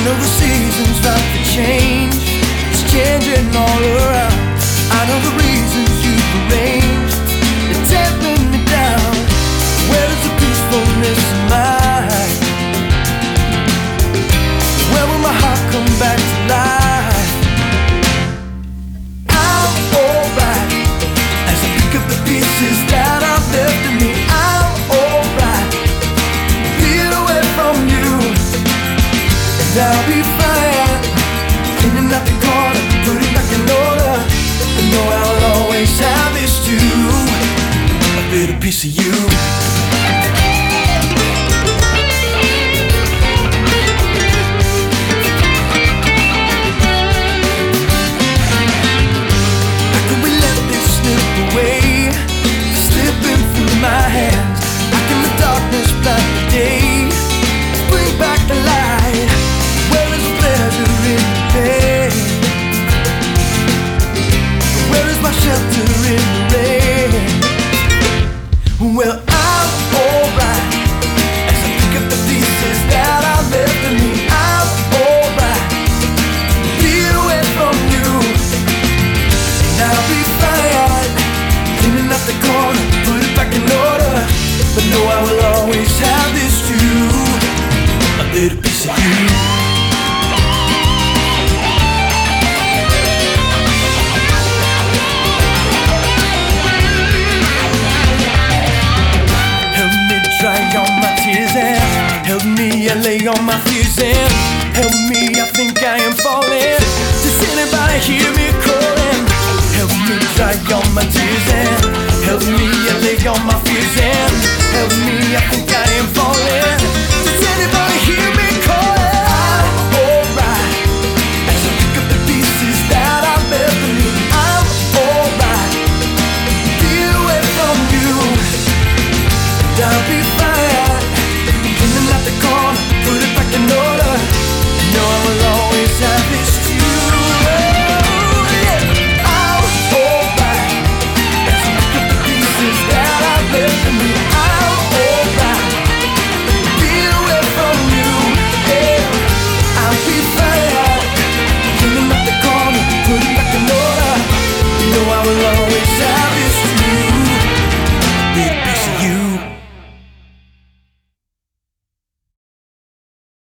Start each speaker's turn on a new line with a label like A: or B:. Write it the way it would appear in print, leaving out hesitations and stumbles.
A: know the seasons like to change, it's changing all around. I know the reasons you've arranged, it's tearing me down. Where is the peacefulness of mine? Where will my heart come back to life? I'm alright as I pick up the pieces that I've left in me. I'm alright, feel away from you, and I'll be fine. Cleaning up the corner, put it back in order. I know I'll always have this too, a little piece of you. Slipping through my hands, how can the darkness blind the day? Bring back the light. Where is the pleasure in the pain? Where is my shelter in the rain? Well, I'm alright as I pick up the pieces that I've left in me. I'm alright, feel away from you, and I'll be fine. Cleaning up the corner, put it back in order. But no, I will always have this too, a little piece of you. Help me dry all my tears and help me lay all my fears and help me, I think I am falling. Does anybody hear me calling? Help me dry all my tears and help me allay all my fears and help me, I think I am falling.